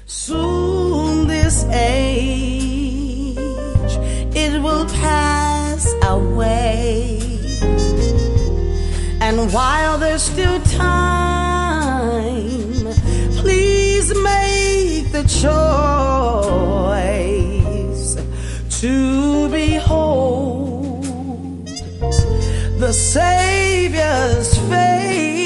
Soon this age, it will pass away. And while there's still time, please make the choice to behold the Savior's face.